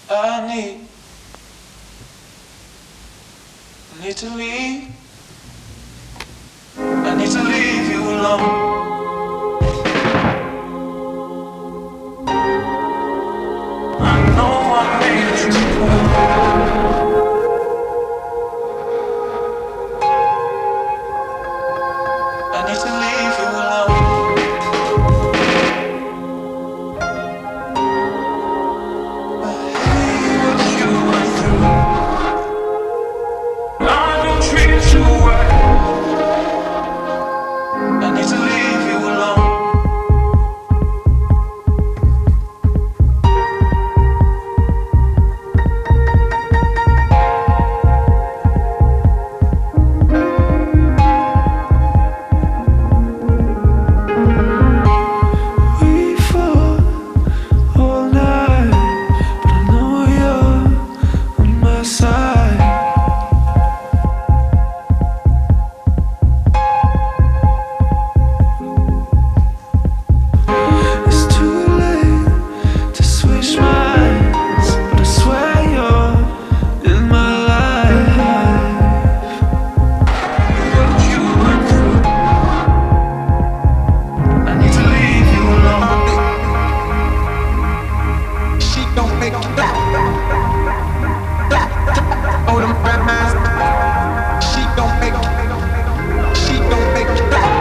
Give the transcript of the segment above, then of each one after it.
I need to leave. I need to leave you alone. I know I made you cry. I need to leave you alone. I hate what you went through. I don't treat you well. I need to leave you alone. We fought all night, but I know you're on my side. It's too late to switch minds, but I swear you're in my life. What you went through, I need to leave you alone. She gon' make you clap, clap. Oh, them grandmas. She gon' make you clap.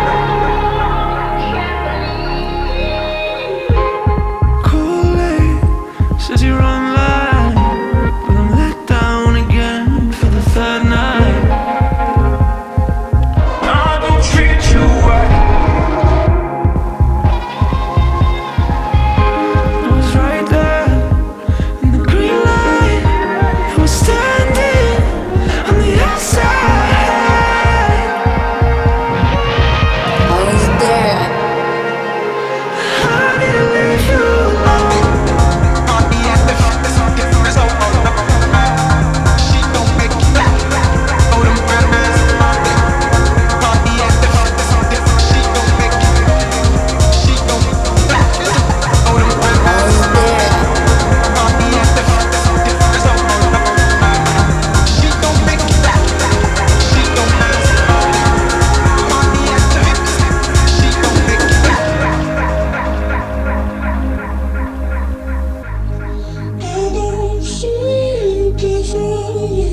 Kool-Aid says you're online, but I'm let down again for the third night. I don't treat you well. I was right there in the green light. I was standing on the outside. I was there. I need to leave you alone. Party at the different so she gon' make you clap. Oh, them grandmas. Party at the she gon' make you clap. Oh, them I grandmas. was there. Party at the different so she gon' make you clap. She gon' party at the she gon' make you clap. I don't see you differently.